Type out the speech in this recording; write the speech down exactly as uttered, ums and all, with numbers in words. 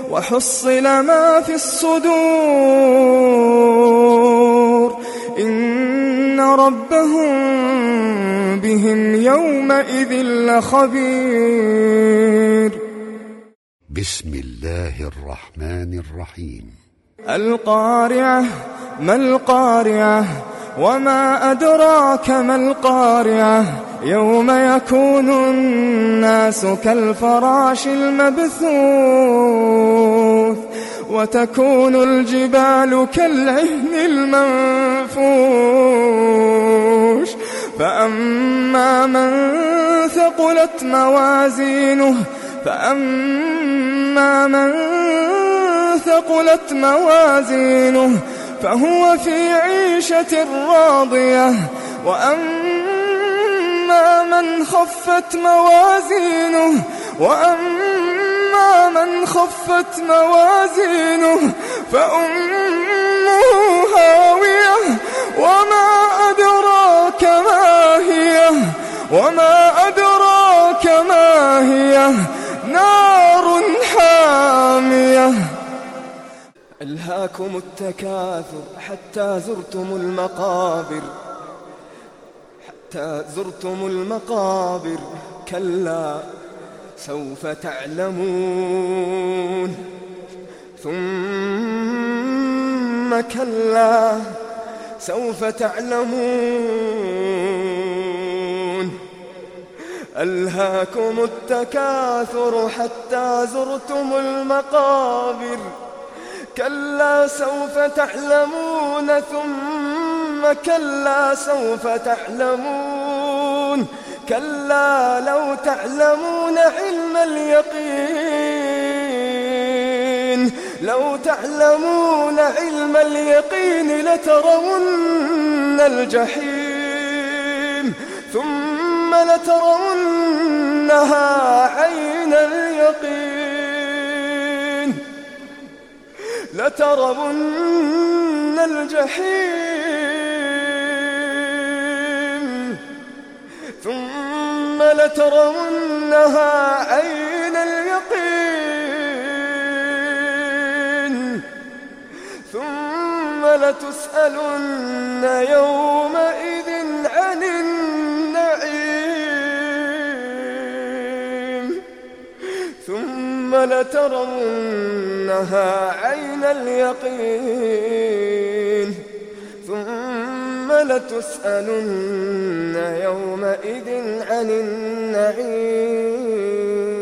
وحصل ما في الصدور إن ربهم بهم يومئذ لخبير. بسم الله الرحمن الرحيم. القارعة ما القارعة وما أدراك ما القارعة يوم يكون الناس كالفراش المبثوث وتكون الجبال كالعهن المنفوش فأما من ثقلت موازينه فأما من ثقلت موازينه فهو في عيشة راضية وأما من خفت موازينه وأما من خفت موازينه فأمه هاوية وما أدراك ما هي وما أدراك ما هي نار حامية. ألهاكم التكاثر حتى زرتم المقابر حتى زرتم المقابر كلا سوف تعلمون ثم كلا سوف تعلمون. ألهاكم التكاثر حتى زرتم المقابر كلا سوف تعلمون ثم كلا سوف تعلمون كلا لو تعلمون علم اليقين لو تعلمون علم اليقين لترون الجحيم ثم لترونها عين اليقين لترون الجحيم ثم لترونها عين اليقين ثم لتسألن يومئذ عن النعيم ثم لترونها عين اليقين ثم لتسألن يومئذ عن النعيم.